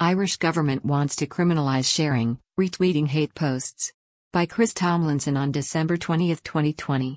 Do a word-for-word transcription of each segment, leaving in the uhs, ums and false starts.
Irish government wants to criminalise sharing, retweeting hate posts. By Chris Tomlinson on December twentieth, twenty twenty.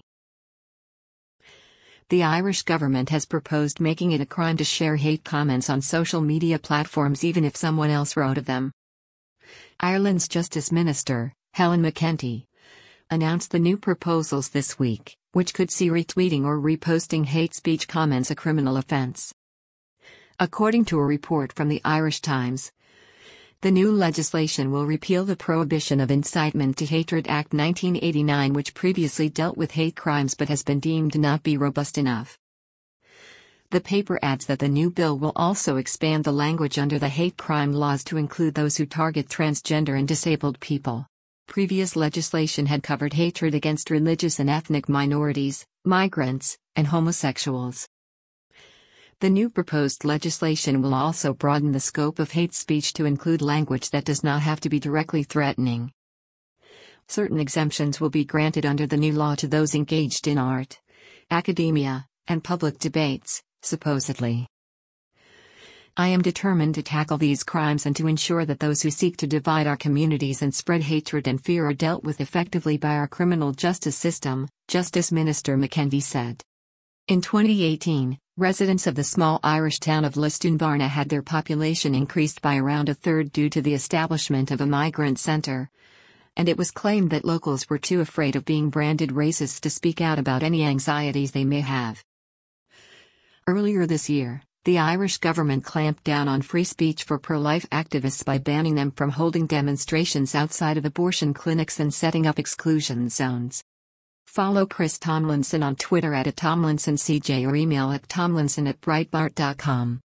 The Irish government has proposed making it a crime to share hate comments on social media platforms even if someone else wrote of them. Ireland's Justice Minister, Helen McEntee, announced the new proposals this week, which could see retweeting or reposting hate speech comments a criminal offence. According to a report from the Irish Times, the new legislation will repeal the Prohibition of Incitement to Hatred Act nineteen eighty-nine, which previously dealt with hate crimes but has been deemed to not be robust enough. The paper adds that the new bill will also expand the language under the hate crime laws to include those who target transgender and disabled people. Previous legislation had covered hatred against religious and ethnic minorities, migrants, and homosexuals. The new proposed legislation will also broaden the scope of hate speech to include language that does not have to be directly threatening. Certain exemptions will be granted under the new law to those engaged in art, academia, and public debates, supposedly. I am determined to tackle these crimes and to ensure that those who seek to divide our communities and spread hatred and fear are dealt with effectively by our criminal justice system, Justice Minister McEntee said. In twenty eighteen, residents of the small Irish town of Lisdoonvarna had their population increased by around a third due to the establishment of a migrant centre, and it was claimed that locals were too afraid of being branded racist to speak out about any anxieties they may have. Earlier this year, the Irish government clamped down on free speech for pro-life activists by banning them from holding demonstrations outside of abortion clinics and setting up exclusion zones. Follow Chris Tomlinson on Twitter at Tomlinson C J or email at tomlinson at breitbart dot com.